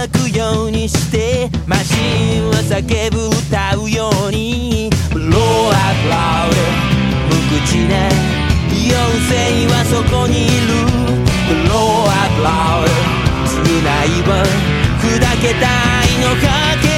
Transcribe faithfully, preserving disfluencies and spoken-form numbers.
乾くようにしてマシンは叫ぶ歌うように Blow up loud 無口な妖精はそこにいる Blow up loud 償いは砕けた愛のかけ